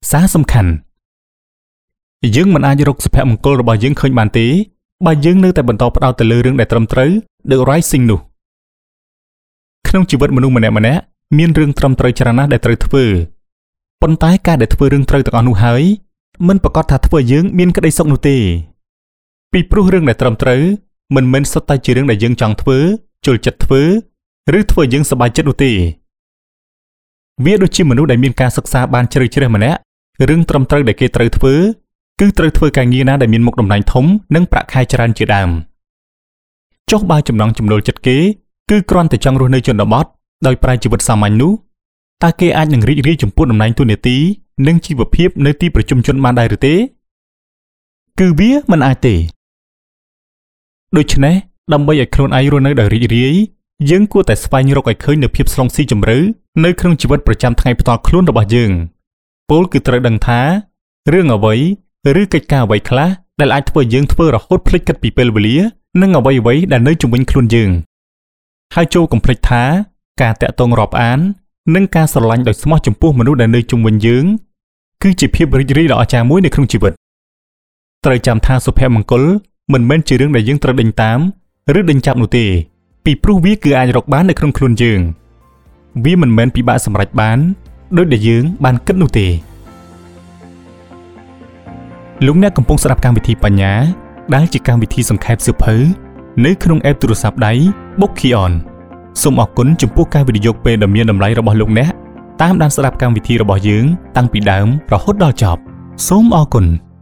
សារសំខាន់យើងមិនអាចរកសុភមង្គលរបស់យើងឃើញបានទេបើយើងនៅតែបន្តផ្ដោតទៅលើរឿងដែលត្រឹមត្រូវ The Right Thing នោះក្នុងជីវិតមនុស្សម្នាក់ៗមានរឿងត្រឹមត្រូវច្រើនណាស់ដែលត្រូវធ្វើប៉ុន្តែការដែលធ្វើរឿងត្រូវទាំងអស់នោះហើយមិនប្រកាសថាធ្វើឲ្យយើងមានក្តីសុខនោះទេពីព្រោះរឿងដែលត្រឹមត្រូវមិនមែនសុទ្ធតែជារឿងដែលយើងចង់ធ្វើចូលចិត្តធ្វើឬធ្វើឲ្យយើងសប្បាយចិត្តនោះទេវាដូចជាមនុស្សដែលមានការសិក្សាបានជ្រៅជ្រះម្នាក់រឿងត្រឹមត្រូវដែលគេត្រូវធ្វើគឺត្រូវធ្វើការងារណាដែលមានមុខតំណែងធំនិងប្រាក់ខែច្រើនជាដើមចុះបើចំណង់ចំណូលចិត្តគេគឺគ្រាន់តែចង់រស់នៅជនបទដោយប្រើជីវិតសាមញ្ញនោះតើគេអាចនឹងរីករាយចំពោះតំណែងទូនាទីនិងជីវភាពនៅទីប្រជុំជនបានដែរឬទេគឺវាមិនអាចទេដូច្នេះដើម្បីឲ្យខ្លួនឯងរស់នៅដោយរីករាយយើងគួរតែស្វែងរកឲ្យឃើញនូវភាពស្រុងស៊ីជម្រៅនៅក្នុងជីវិតប្រចាំថ្ងៃផ្ទាល់ខ្លួនរបស់យើងពោលគឺត្រូវដឹងថារឿងអ្វីឬកិច្ចការអ្វីខ្លះដែលអាចធ្វើយើងធ្វើរហូតភ្លេចគិតពីពេលវេលានិងអ្វីៗដែលនៅជុំវិញខ្លួនយើងហើយចូលកុំភ្លេចថាការតាក់ទងរាប់អាននិងការស្រឡាញ់ដោយស្មោះចំពោះមនុស្សដែលនៅជុំវិញយើងគឺជាភាពរីករាយដ៏អស្ចារ្យមួយនៅក្នុងជីវិតត្រូវចាំថាសុភមង្គលមិនមែនជារឿងដែលយើងត្រូវដេញតាមឬដេញចាប់នោះទេពីព្រោះវាគឺអាចរកបាននៅក្នុងខ្លួនយើងវាមិនមែនពិបាកសម្រេចបានដូចដែលយើងបានគិតនោះទេលោកអ្នកកំពុងស្ដាប់កម្មវិធីបញ្ញាដែលជាកម្មវិធីសង្ខេបសៀវភៅនៅក្នុងអេបទូរស័ព្ទដៃ Bookion សូមអរគុណចំពោះការវិនិយោគពេលដ៏មានតម្លៃរបស់លោកអ្នកតាមដានស្ដាប់កម្មវិធីរបស់យើងតាំងពីដើមរហូតដល់ចប់សូមអរគុណ